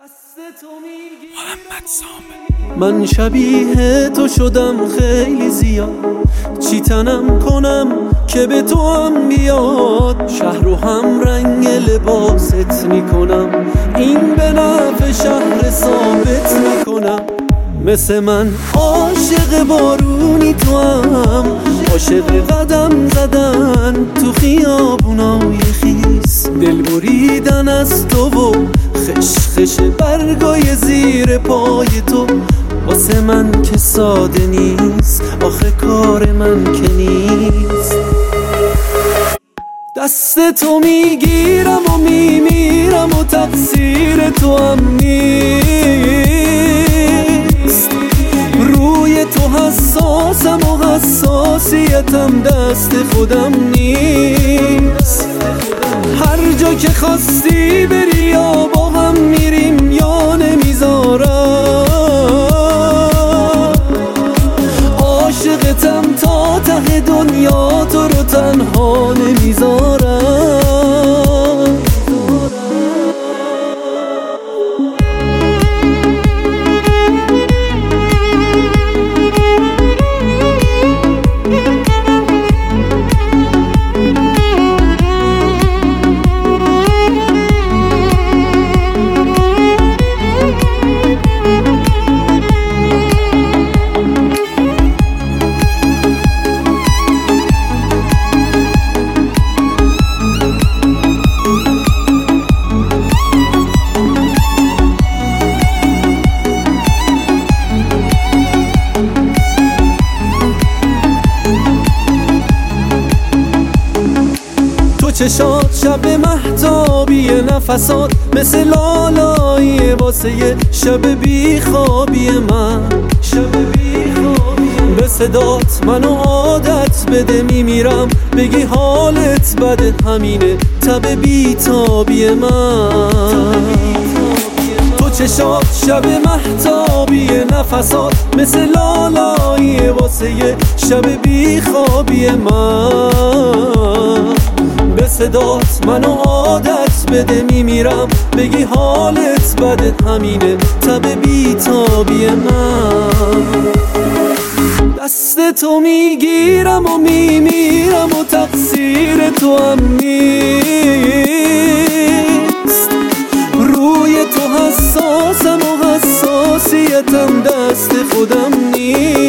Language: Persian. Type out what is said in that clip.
محمد سامه. من شبیه تو شدم خیلی زیاد، چی تنم کنم که به تو هم بیاد. شهر رو هم رنگ لباست میکنم، این به نفع شهر ثابت میکنم. مثل من عاشق بارونی تو هم، عاشق قدم زدن تو خیابونای خیس، دل بریدن از تو و خشخش برگای زیر پای تو. واسه من که ساده نیست، آخه کار من که نیست. دست تو میگیرم و میمیرم و تقصیر تو هم نیست. روی تو حساسم و حساسیتم دست خودم نیست. هر جا که خواستی بری یا با هم میریم یا نمیذارم. عاشقتم تا ته دنیا، تو رو تنها نمیذارم. چشات شب مهتابی نفسات، مثل لالایی واسه شب بیخوابی من. به صدات منو عادت بده میمیرم، بگی حالت بده همینه تب بیتابی من. تو چشات شب مهتابی نفسات، مثل لالایی واسه شب بیخوابی من. به صدات منو عادت بده میمیرم، بگی حالت بده همینه تب بیتابی من. دست تو میگیرم و میمیرم و تقصیر تو هم نیست. روی تو حساسم و حساسیتم دست خودم نیست.